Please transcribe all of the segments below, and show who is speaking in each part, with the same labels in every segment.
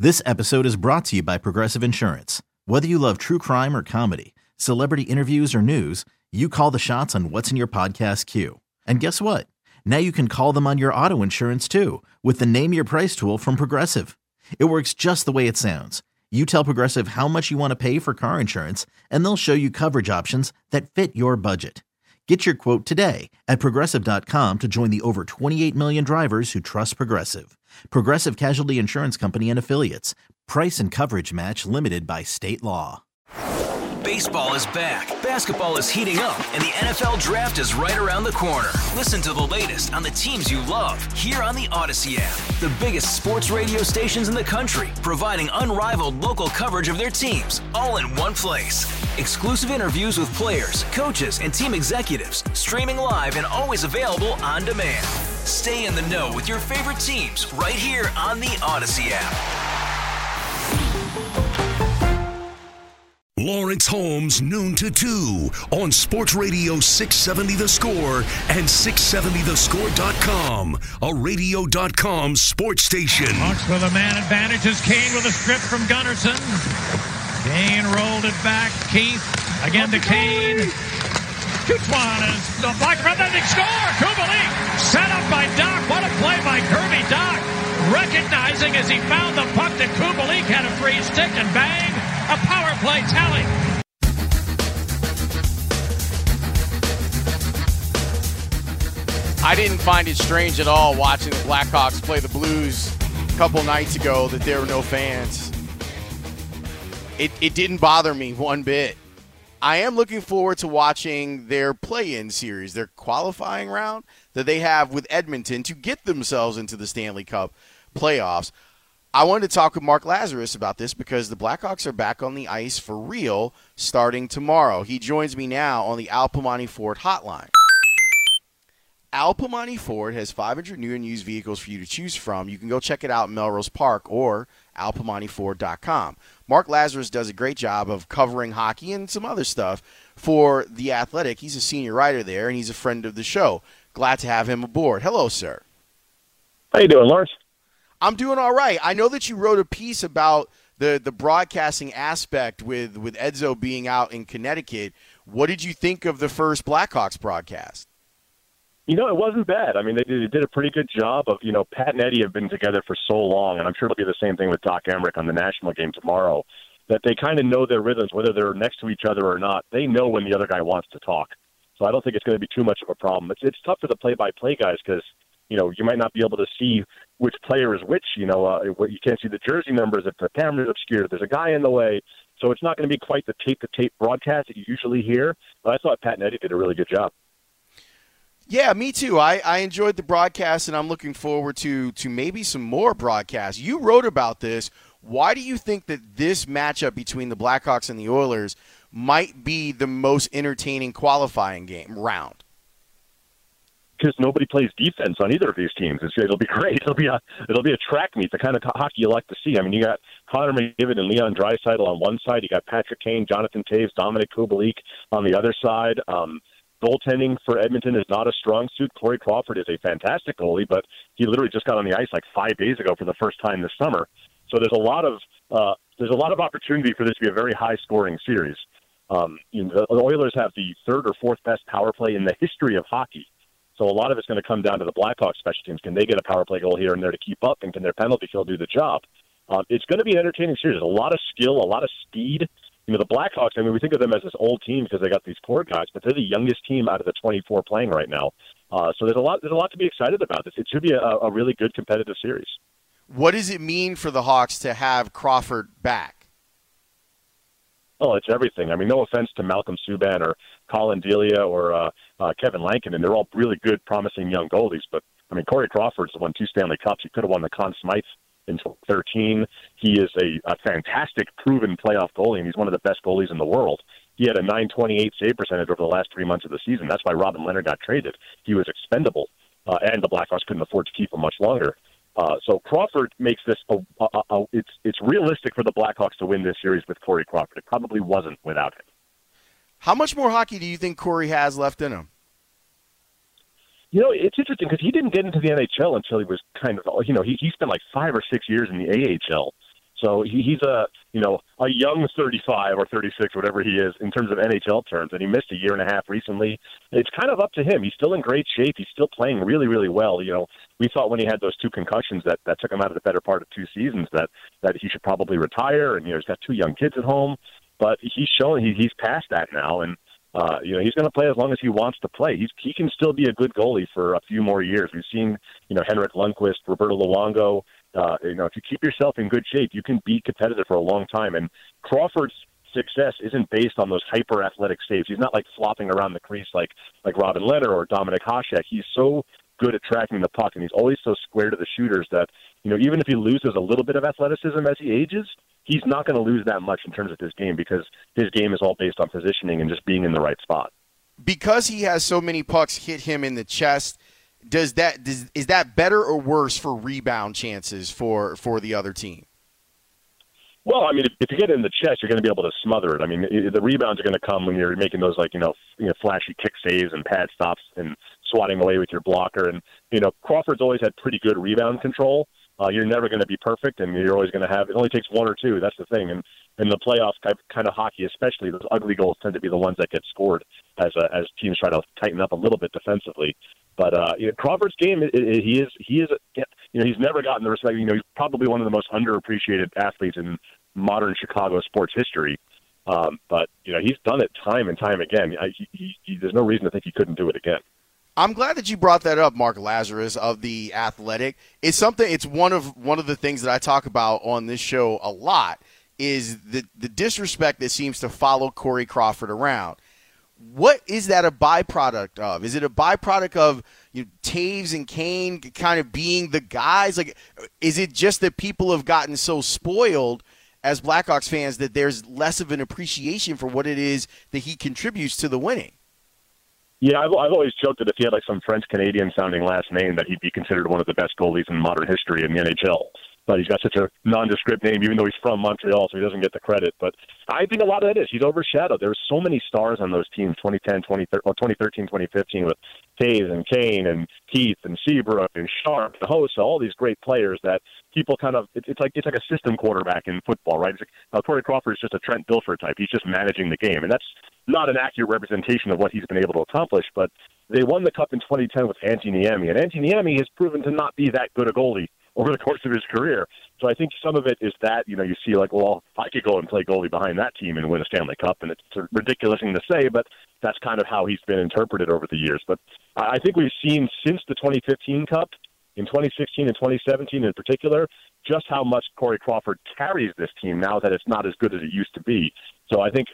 Speaker 1: This episode is brought to you by Progressive Insurance. Whether you love true crime or comedy, celebrity interviews or news, you call the shots on what's in your podcast queue. And guess what? Now you can call them on your auto insurance too with the Name Your Price tool from Progressive. It works just the way it sounds. You tell Progressive how much you want to pay for car insurance, and they'll show you coverage options that fit your budget. Get your quote today at Progressive.com to join the over 28 million drivers who trust Progressive. Progressive Casualty Insurance Company and Affiliates. Price and coverage match limited by state law.
Speaker 2: Baseball is back, basketball is heating up, and the NFL Draft is right around the corner. Listen to the latest on the teams you love here on the Odyssey app. The biggest sports radio stations in the country, providing unrivaled local coverage of their teams, all in one place. Exclusive interviews with players, coaches, and team executives, streaming live and always available on demand. Stay in the know with your favorite teams right here on the Odyssey app.
Speaker 3: Lawrence Holmes, noon to 2 on Sports Radio 670 The Score and 670thescore.com, a radio.com sports station.
Speaker 4: Hawks with a man advantage as Kane with a strip from Gunnarsson. Kane rolled it back. Keith again to Kane. Shoots one as the block from the score. Kubalik set up by Doc. What a play by Kirby Doc. Recognizing as he found the puck that Kubalik had a free stick and bang. A power play tally.
Speaker 5: I didn't find it strange at all watching the Blackhawks play the Blues a couple nights ago that there were no fans. It didn't bother me one bit. I am looking forward to watching their play-in series, their qualifying round that they have with Edmonton to get themselves into the Stanley Cup playoffs. I wanted to talk with Mark Lazarus about this because the Blackhawks are back on the ice for real starting tomorrow. He joins me now on the Al Piemonte Ford hotline. Al Piemonte Ford has 500 new and used vehicles for you to choose from. You can go check it out in Melrose Park or alpiemonteford.com. Mark Lazarus does a great job of covering hockey and some other stuff for The Athletic. He's a senior writer there, and he's a friend of the show. Glad to have him aboard. Hello, sir.
Speaker 6: How you doing, Lawrence?
Speaker 5: I'm doing all right. I know that you wrote a piece about the broadcasting aspect with Edzo being out in Connecticut. What did you think of the first Blackhawks broadcast?
Speaker 6: You know, it wasn't bad. I mean, they did a pretty good job of, Pat and Eddie have been together for so long, and I'm sure it'll be the same thing with Doc Emrick on the national game tomorrow, that they kind of know their rhythms, whether they're next to each other or not. They know when the other guy wants to talk. So I don't think it's going to be too much of a problem. It's tough for the play-by-play guys because, you might not be able to see which player is which. You can't see the jersey numbers if the camera's obscured. There's a guy in the way. So it's not going to be quite the tape-to-tape broadcast that you usually hear. But I thought Pat and Eddie did a really good job.
Speaker 5: Yeah, me too. I enjoyed the broadcast, and I'm looking forward to maybe some more broadcasts. You wrote about this. Why do you think that this matchup between the Blackhawks and the Oilers might be the most entertaining qualifying game round?
Speaker 6: Because nobody plays defense on either of these teams. It'll be great. It'll be a track meet, the kind of hockey you like to see. I mean, you got Connor McDavid and Leon Draisaitl on one side. You got Patrick Kane, Jonathan Toews, Dominic Kubalik on the other side. Goaltending for Edmonton is not a strong suit. Corey Crawford is a fantastic goalie, but he literally just got on the ice like 5 days ago for the first time this summer. So there's a lot of opportunity for this to be a very high-scoring series. The Oilers have the third or fourth best power play in the history of hockey. So a lot of it's going to come down to the Blackhawks special teams. Can they get a power play goal here and there to keep up, and can their penalty kill do the job? It's going to be an entertaining series. There's a lot of skill, a lot of speed. The Blackhawks, I mean, we think of them as this old team because they got these core guys, but they're the youngest team out of the 24 playing right now. So there's a lot to be excited about this. It should be a really good competitive series.
Speaker 5: What does it mean for the Hawks to have Crawford back?
Speaker 6: Oh, it's everything. I mean, no offense to Malcolm Subban or Colin Delia or Kevin Lankinen. They're all really good, promising young goalies. But, I mean, Corey Crawford's won 2 Stanley Cups. He could have won the Conn Smythe in 2013. He is a fantastic, proven playoff goalie, and he's one of the best goalies in the world. He had a .928 save percentage over the last 3 months of the season. That's why Robin Leonard got traded. He was expendable, and the Blackhawks couldn't afford to keep him much longer. So Crawford makes this it's realistic for the Blackhawks to win this series with Corey Crawford. It probably wasn't without him.
Speaker 5: How much more hockey do you think Corey has left in him?
Speaker 6: It's interesting because he didn't get into the NHL until he was kind of, he spent like 5 or 6 years in the AHL. So he's a young 35 or 36, whatever he is, in terms of NHL terms, and he missed a year and a half recently. It's kind of up to him. He's still in great shape. He's still playing really, really well. We thought when he had those 2 concussions that took him out of the better part of 2 seasons that he should probably retire, and he's got 2 young kids at home. But he's shown he's past that now, and he's going to play as long as he wants to play. He can still be a good goalie for a few more years. We've seen, Henrik Lundqvist, Roberto Luongo. If you keep yourself in good shape, you can be competitive for a long time. And Crawford's success isn't based on those hyper-athletic saves. He's not like flopping around the crease like Robin Lehner or Dominik Hasek. He's so good at tracking the puck, and he's always so square to the shooters that, even if he loses a little bit of athleticism as he ages, he's not going to lose that much in terms of his game because his game is all based on positioning and just being in the right spot.
Speaker 5: Because he has so many pucks hit him in the chest, is that better or worse for rebound chances for the other team?
Speaker 6: Well, I mean, if you get it in the chest, you're going to be able to smother it. I mean, the rebounds are going to come when you're making those flashy kick saves and pad stops and swatting away with your blocker. And Crawford's always had pretty good rebound control. You're never going to be perfect, and you're always going to have. It only takes 1 or 2. That's the thing. And in the playoffs, kind of hockey, especially, those ugly goals tend to be the ones that get scored as teams try to tighten up a little bit defensively. But Crawford's game, he's never gotten the respect. He's probably one of the most underappreciated athletes in modern Chicago sports history. But he's done it time and time again. There's no reason to think he couldn't do it again.
Speaker 5: I'm glad that you brought that up, Mark Lazarus of The Athletic. It's one of the things that I talk about on this show a lot is the disrespect that seems to follow Corey Crawford around. What is that a byproduct of? Is it a byproduct of Taves and Kane kind of being the guys? Like, is it just that people have gotten so spoiled as Blackhawks fans that there's less of an appreciation for what it is that he contributes to the winning?
Speaker 6: Yeah, I've always joked that if he had some French-Canadian sounding last name that he'd be considered one of the best goalies in modern history in the NHL. But he's got such a nondescript name, even though he's from Montreal, so he doesn't get the credit. But I think a lot of that is he's overshadowed. There's so many stars on those teams, 2013, 2015, with Taves and Kane and Keith and Seabrook and Sharp and Hossa, all these great players that people kind of it's like a system quarterback in football, right? It's like, Corey Crawford is just a Trent Dilfer type. He's just managing the game, and that's not an accurate representation of what he's been able to accomplish. But they won the Cup in 2010 with Antti Niemi, and Antti Niemi has proven to not be that good a goalie over the course of his career. So I think some of it is that, you see I could go and play goalie behind that team and win a Stanley Cup, and it's a ridiculous thing to say, but that's kind of how he's been interpreted over the years. But I think we've seen since the 2015 Cup, in 2016 and 2017 in particular, just how much Corey Crawford carries this team now that it's not as good as it used to be. So I think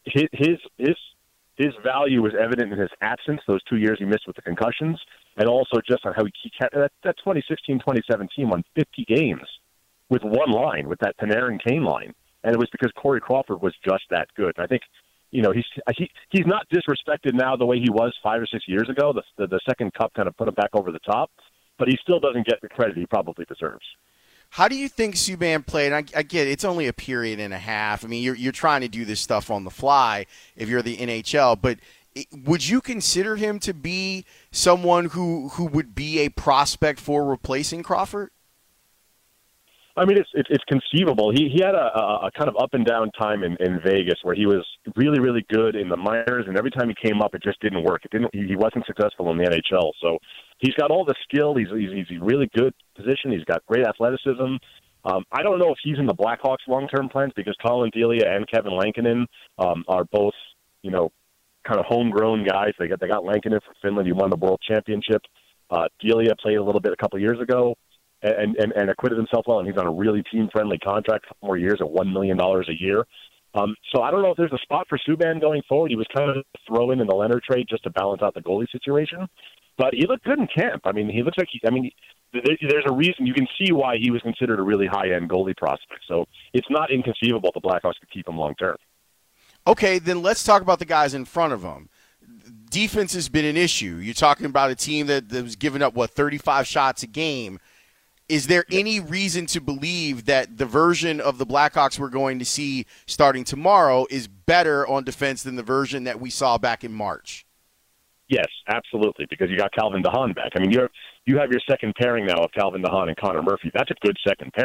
Speaker 6: his value was evident in his absence, those 2 years he missed with the concussions, and also just on how he that 2016-2017 won 50 games with one line, with that Panarin-Kane line. And it was because Corey Crawford was just that good. And I think, he's not disrespected now the way he was 5 or 6 years ago. The second Cup kind of put him back over the top, but he still doesn't get the credit he probably deserves.
Speaker 5: How do you think Subban played? I get it, it's only a period and a half. I mean, you're trying to do this stuff on the fly if you're the NHL, but would you consider him to be someone who would be a prospect for replacing Crawford?
Speaker 6: I mean, it's conceivable. He had a kind of up and down time in Vegas where he was really, really good in the minors, and every time he came up, it just didn't work. He wasn't successful in the NHL. So he's got all the skill. He's a really good position. He's got great athleticism. I don't know if he's in the Blackhawks' long-term plans because Colin Delia and Kevin Lankinen are both, kind of homegrown guys. They got Lankinen from Finland. He won the World Championship. Delia played a little bit a couple of years ago. And acquitted himself well, and he's on a really team-friendly contract, a couple more years at $1 million a year. So I don't know if there's a spot for Subban going forward. He was kind of thrown in the Leonard trade just to balance out the goalie situation. But he looked good in camp. I mean, he looks like there's a reason. You can see why he was considered a really high-end goalie prospect. So it's not inconceivable the Blackhawks could keep him long-term.
Speaker 5: Okay, then let's talk about the guys in front of him. Defense has been an issue. You're talking about a team that was giving up, 35 shots a game. Is there any reason to believe that the version of the Blackhawks we're going to see starting tomorrow is better on defense than the version that we saw back in March?
Speaker 6: Yes, absolutely, because you got Calvin DeHaan back. I mean, you have your second pairing now of Calvin DeHaan and Connor Murphy. That's a good second pairing.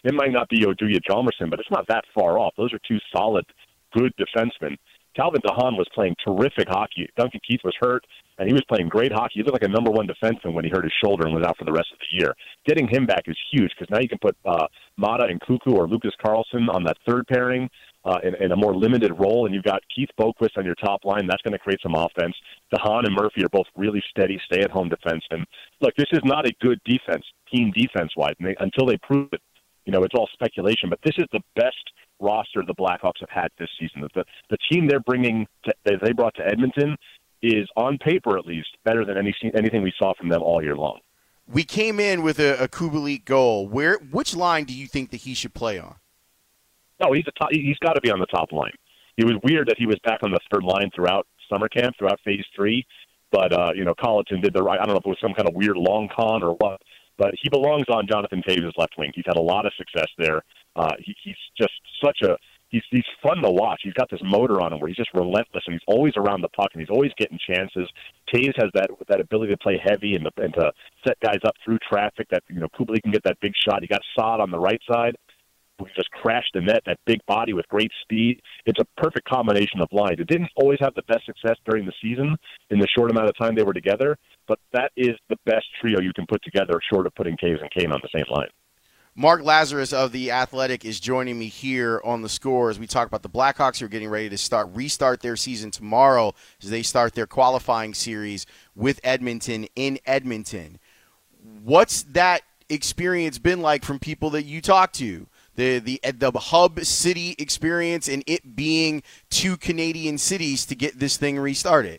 Speaker 6: It might not be Oduya Jalmerson, but it's not that far off. Those are two solid, good defensemen. Calvin DeHaan was playing terrific hockey. Duncan Keith was hurt, and he was playing great hockey. He looked like a number one defenseman when he hurt his shoulder and was out for the rest of the year. Getting him back is huge because now you can put Mata and Kuku or Lucas Carlson on that third pairing in a more limited role, and you've got Keith Boquist on your top line. That's going to create some offense. DeHaan and Murphy are both really steady, stay-at-home defensemen. Look, this is not a good defense, team defense-wise, until they prove it. It's all speculation, but this is the best roster the Blackhawks have had this season. The team they brought to Edmonton is, on paper at least, better than anything we saw from them all year long.
Speaker 5: We came in with a Kubalik goal. Which line do you think that he should play on?
Speaker 6: No, he's got to be on the top line. It was weird that he was back on the third line throughout summer camp, throughout Phase 3, but Colleton did the right. I don't know if it was some kind of weird long con or what. But he belongs on Jonathan Toews' left wing. He's had a lot of success there. He's just he's fun to watch. He's got this motor on him where he's just relentless, and he's always around the puck, and he's always getting chances. Toews has that ability to play heavy and to set guys up through traffic. That Kubalik can get that big shot. He got Saad on the right side. We just crashed the net, that big body with great speed. It's a perfect combination of lines. It didn't always have the best success during the season in the short amount of time they were together, but that is the best trio you can put together short of putting Toews and Kane on the same line.
Speaker 5: Mark Lazarus of The Athletic is joining me here on The Score as we talk about the Blackhawks who are getting ready to restart their season tomorrow as they start their qualifying series with Edmonton in Edmonton. What's that experience been like from people that you talk to? The hub city experience and it being two Canadian cities to get this thing restarted.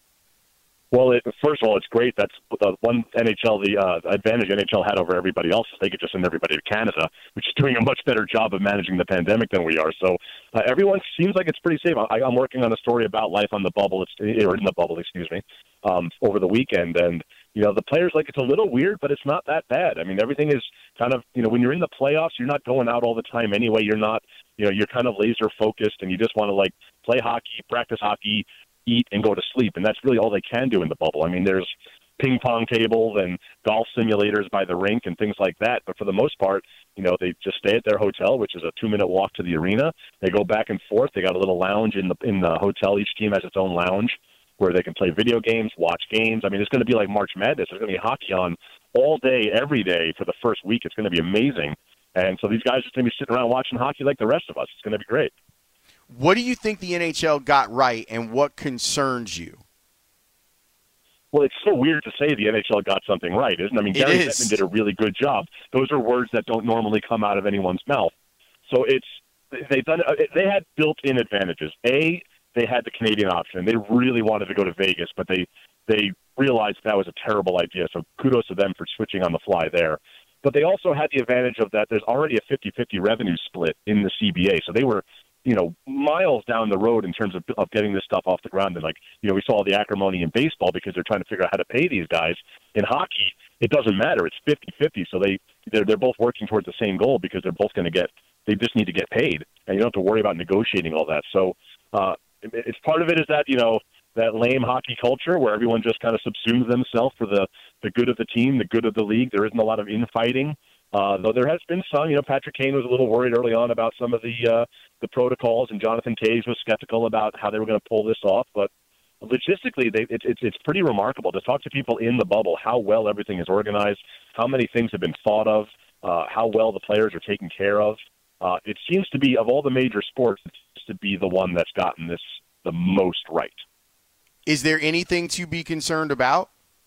Speaker 6: Well, first of all, it's great. That's the one the advantage NHL had over everybody else is they could just send everybody to Canada, which is doing a much better job of managing the pandemic than we are. So everyone seems like it's pretty safe. I'm working on a story about life on the bubble, or in the bubble, over the weekend. And, the players it's a little weird, but it's not that bad. I mean, everything is kind of, when you're in the playoffs, you're not going out all the time anyway. You're not, you're kind of laser focused and you just want to play hockey, practice hockey, eat, and go to sleep. And that's really all they can do in the bubble. I mean, there's ping pong tables and golf simulators by the rink and things like that. But for the most part, they just stay at their hotel, which is a 2-minute walk to the arena. They go back and forth. They got a little lounge in the hotel. Each team has its own lounge where they can play video games, watch games. I mean, it's going to be like March Madness. There's going to be hockey on all day, every day for the first week. It's going to be amazing. And so these guys are going to be sitting around watching hockey like the rest of us. It's going to be great.
Speaker 5: What do you think the NHL got right, and what concerns you?
Speaker 6: Well, it's so weird to say the NHL got something right, isn't it? I mean, Gary Bettman did a really good job. Those are words that don't normally come out of anyone's mouth. So they had built-in advantages. They had the Canadian option. They really wanted to go to Vegas, but they realized that was a terrible idea. So kudos to them for switching on the fly there. But they also had the advantage of that there's already a 50-50 revenue split in the CBA. So they were, miles down the road in terms of getting this stuff off the ground. And we saw the acrimony in baseball because they're trying to figure out how to pay these guys. In hockey, it doesn't matter. It's 50-50. So they're both working towards the same goal because they're both going to they just need to get paid. And you don't have to worry about negotiating all that. So, it's part of it is that, that lame hockey culture where everyone just kind of subsumes themselves for the good of the team, the good of the league. There isn't a lot of infighting, though there has been some. Patrick Kane was a little worried early on about some of the protocols, and Jonathan Toews was skeptical about how they were going to pull this off. But logistically, it's pretty remarkable to talk to people in the bubble, how well everything is organized, how many things have been thought of, how well the players are taken care of. It seems to be, of all the major sports, it seems to be the one that's gotten this the most right.
Speaker 5: Is there anything to be concerned about?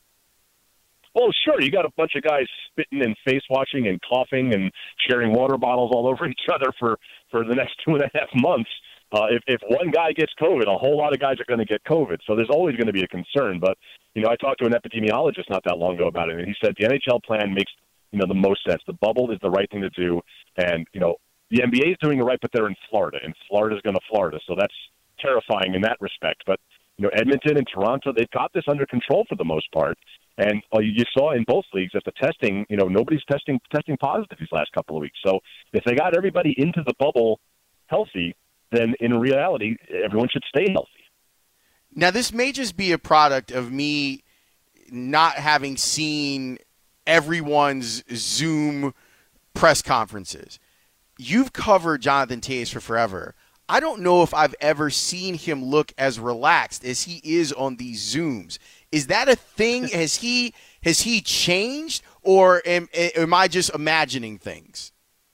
Speaker 6: Well, sure. You got a bunch of guys spitting and face-washing and coughing and sharing water bottles all over each other for the next 2.5 months. If one guy gets COVID, a whole lot of guys are going to get COVID. So there's always going to be a concern. But, I talked to an epidemiologist not that long ago about it, and he said the NHL plan makes, the most sense. The bubble is the right thing to do. And, the NBA is doing it right, but they're in Florida, and Florida's going to Florida. So that's terrifying in that respect. But, Edmonton and Toronto, they've got this under control for the most part. And you saw in both leagues that the testing, nobody's testing positive these last couple of weeks. So if they got everybody into the bubble healthy, then in reality, everyone should stay healthy.
Speaker 5: Now, this may just be a product of me not having seen everyone's Zoom press conferences. you've covered Jonathan Toews for forever. I don't know if I've ever seen him look as relaxed as he is on these Zooms. Is that a thing? Has he changed, or am I just imagining things?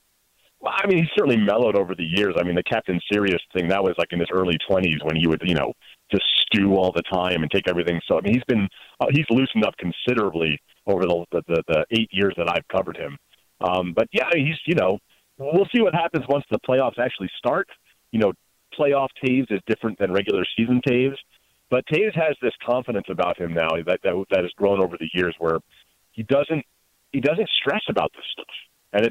Speaker 6: Well, I mean, he's certainly mellowed over the years. I mean, the Captain Serious thing, that was like in his early 20s when he would, just stew all the time and take everything. So, I mean, he's loosened up considerably over the 8 years that I've covered him. But, yeah, we'll see what happens once the playoffs actually start. Playoff Toews is different than regular season Toews. But Toews has this confidence about him now that has grown over the years where he doesn't stress about this stuff. And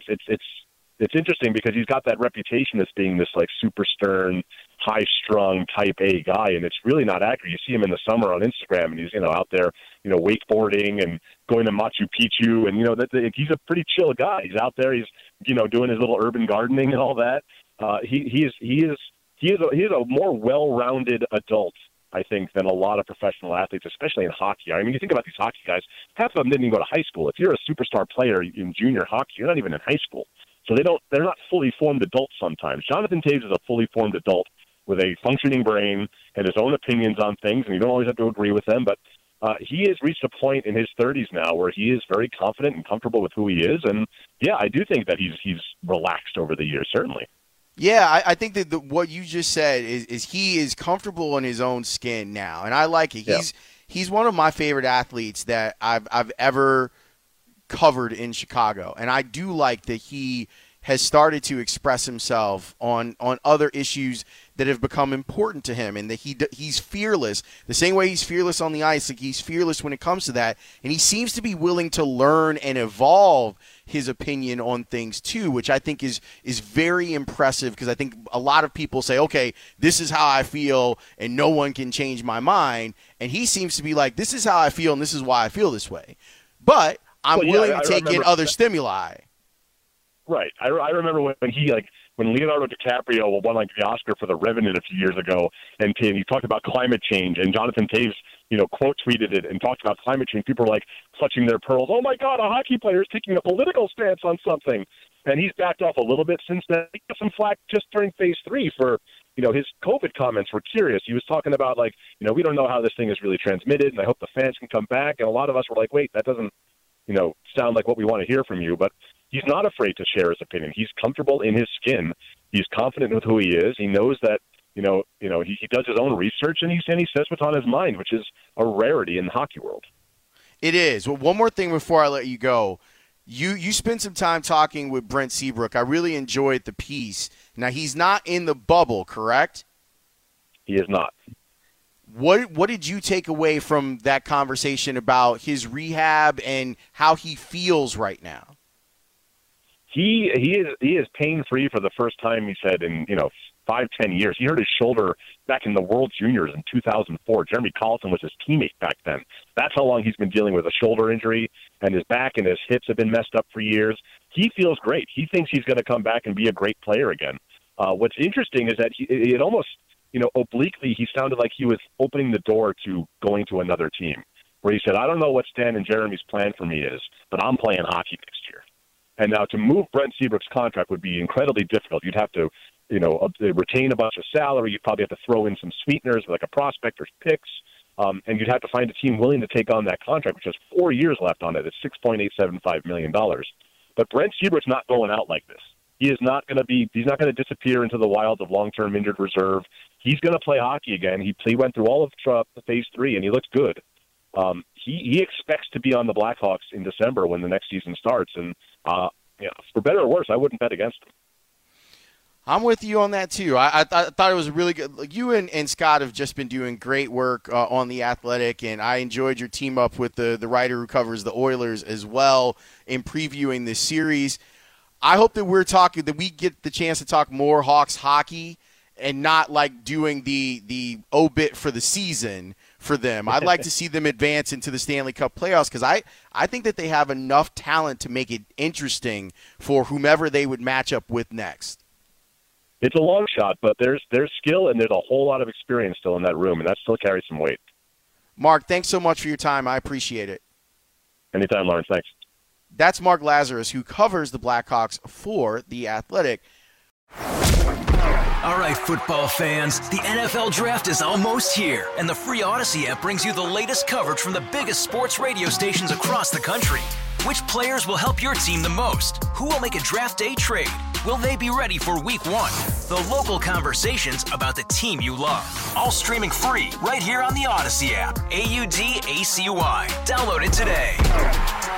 Speaker 6: it's interesting because he's got that reputation as being this like super stern, high-strung type A guy, and it's really not accurate. You see him in the summer on Instagram, and he's out there, wakeboarding and going to Machu Picchu, and he's a pretty chill guy. He's out there, he's doing his little urban gardening and all that. He is a more well-rounded adult, I think, than a lot of professional athletes, especially in hockey. I mean, you think about these hockey guys, half of them didn't even go to high school. If you're a superstar player in junior hockey, you're not even in high school. So they're not fully formed adults sometimes. Jonathan Toews is a fully formed adult with a functioning brain and his own opinions on things, and you don't always have to agree with them, but he has reached a point in his 30s now where he is very confident and comfortable with who he is, and yeah, I do think that he's relaxed over the years, certainly.
Speaker 5: Yeah, I think that what you just said is he is comfortable in his own skin now, and I like it.
Speaker 6: Yeah.
Speaker 5: He's one of my favorite athletes that I've ever covered in Chicago, and I do like that he has started to express himself on other issues that have become important to him, and that he's fearless the same way he's fearless on the ice. Like, he's fearless when it comes to that, and he seems to be willing to learn and evolve his opinion on things too, which I think is very impressive, because I think a lot of people say, okay, this is how I feel and no one can change my mind, and he seems to be like, this is how I feel and this is why I feel this way, but I'm willing to take in other stimuli.
Speaker 6: Right. I remember when Leonardo DiCaprio won the Oscar for The Revenant a few years ago, and he talked about climate change, and Jonathan Toews, quote tweeted it and talked about climate change. People were clutching their pearls. Oh my God, a hockey player is taking a political stance on something, and he's backed off a little bit since then. He got some flack just during Phase 3 for his COVID comments were curious. He was talking about we don't know how this thing is really transmitted, and I hope the fans can come back. And a lot of us were like, wait, that doesn't sound like what we want to hear from you, but he's not afraid to share his opinion. He's comfortable in his skin. He's confident with who he is. He knows that, he does his own research, and he says what's on his mind, which is a rarity in the hockey world.
Speaker 5: It is. Well, one more thing before I let you go. You spent some time talking with Brent Seabrook. I really enjoyed the piece. Now, he's not in the bubble, correct?
Speaker 6: He is not.
Speaker 5: What did you take away from that conversation about his rehab and how he feels right now?
Speaker 6: He is pain-free for the first time, he said, in 5-10 years. He hurt his shoulder back in the World Juniors in 2004. Jeremy Colleton was his teammate back then. That's how long he's been dealing with a shoulder injury, and his back and his hips have been messed up for years. He feels great. He thinks he's going to come back and be a great player again. What's interesting is that it almost, obliquely, he sounded like he was opening the door to going to another team, where he said, I don't know what Stan and Jeremy's plan for me is, but I'm playing hockey next year. And now to move Brent Seabrook's contract would be incredibly difficult. You'd have to, retain a bunch of salary. You'd probably have to throw in some sweeteners like a prospector's picks. And you'd have to find a team willing to take on that contract, which has 4 years left on it. It's $6.875 million. But Brent Seabrook's not going out like this. He's not going to disappear into the wilds of long-term injured reserve. He's going to play hockey again. He went through all of Phase 3, and he looks good. He expects to be on the Blackhawks in December when the next season starts. And, for better or worse, I wouldn't bet against him.
Speaker 5: I'm with you on that, too. I thought it was really good. Like, you and Scott have just been doing great work on The Athletic, and I enjoyed your team up with the writer who covers the Oilers as well in previewing this series. I hope that we get the chance to talk more Hawks hockey and not doing the obit for the season for them. I'd like to see them advance into the Stanley Cup playoffs, because I think that they have enough talent to make it interesting for whomever they would match up with next.
Speaker 6: It's a long shot, but there's skill and there's a whole lot of experience still in that room, and that still carries some weight.
Speaker 5: Mark, thanks so much for your time. I appreciate it.
Speaker 6: Anytime, Lawrence. Thanks.
Speaker 5: That's Mark Lazarus, who covers the Blackhawks for The Athletic.
Speaker 2: All right, football fans, the NFL Draft is almost here, and the free Odyssey app brings you the latest coverage from the biggest sports radio stations across the country. Which players will help your team the most? Who will make a draft day trade? Will they be ready for week one? The local conversations about the team you love. All streaming free right here on the Odyssey app. AUDACY. Download it today.